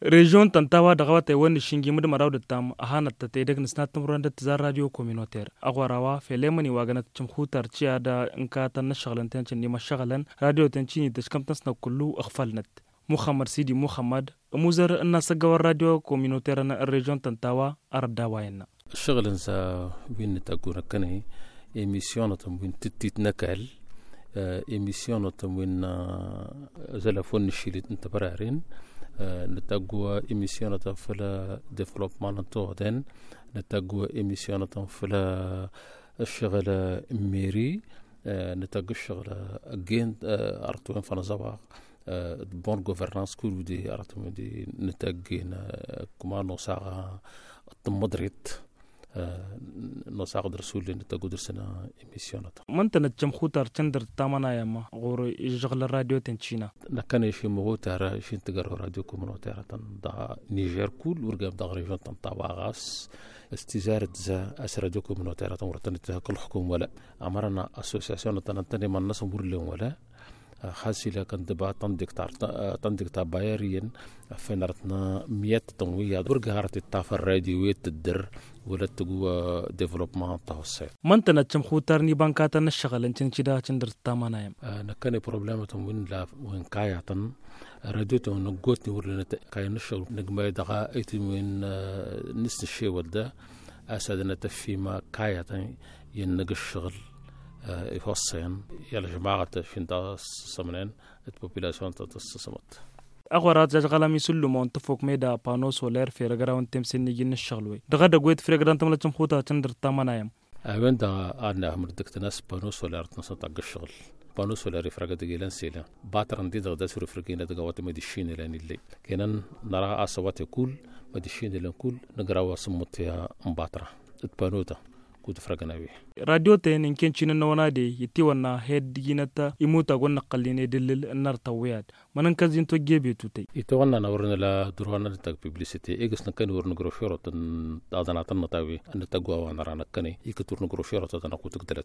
Région Tantawa dagawata wani shingi mudu maraw da tam ahana ta te daga nisna tamruan da tazar radio communautaire agwarawa felemani wagana chimkhutar ciya da inka tan na shagalantan cin nima shagalan radio tancini da shkamtan sna kullu akhfalnat Muhammad Sidi Muhammad muzar inna sagawar radio communautaire na région Tantawa ardawayenna shagalan sa win taguna kanai émission tam win titit nakal émission tam win zalafon shilit ntabararin نتاقوا إميسيونات فلا ديفلوبمون نتوغدن نتاقوا إميسيونات فلا الشغل ميري نتاقوا الشغل أجين أرتوين فنزوا بون غوفرنانس كل دي أرتوين دي نتاقين كمان نوساغا التمدريت نوساغ درسول نتاقوا درسنا إميسيونات من تنجم خوتار تندر تامانا ياما غورو يشغل الراديو تنشينا نكان يشي مغو تارا يشي نتقرر راديو كومونوتيرا دا نيجر كل ورقام دا غريجون تنطاوا غاس استزارة زا أس راديو كومونوتيرا ورطاني تهاكل حكوم ولا أمرنا أسوسياسيون تنتني من ناس مورلين ولا خاصي لكن دبا تندكتا بايريين فنرتنا ميات تنوية ورقارة التافر راديوية تدر ولا تقوى ديفلوبمون تاوسي من تنجم خوتار نيبان كاتن الشغل انتن چدا چندر تامانا يم نكاني بروبليمة وين لا وين كاياتن راديو تو نقوتني ورلنا كاي نشغل نقما دغا ايتي وين نس الشي ولدا اسادنا تفيما كاياتن ينق الشغل يفصين يلا جماعة فين سمنين البوبيلاسيون تتصمت أغورات زغلامي سلمون تفوق ميدا بانو سولير في رجراون تمسين نجين الشغلوي دغدا قويت في رجران تملا تمخوتا تندر تامانايم وين دا أنا مردكت ناس بانو سولير تنصت على الشغل بانو سولير يفرق دقيلان سيلا باتران دي دغدا سور فرقينا دغوات مدشين لان اللي كينان نرى أصوات كل مدشين لان كل نقراوا سموتها مباترة بانوتا كود فرقنا بيه راديو تين إن كان شينا نونا دي يتيوانا هيد جينتا يموتا قلنا قليني دلل النار طويات منن كازين تو جيبي توتي يتوانا نورنا لا دروانا لتاك بيبليسيتي إيجس نكاني ورن غروشيرو تن أدانا تنطاوي أن تقوى وانا رانا كاني يكتور نغروشيرو تدانا كوتك دلت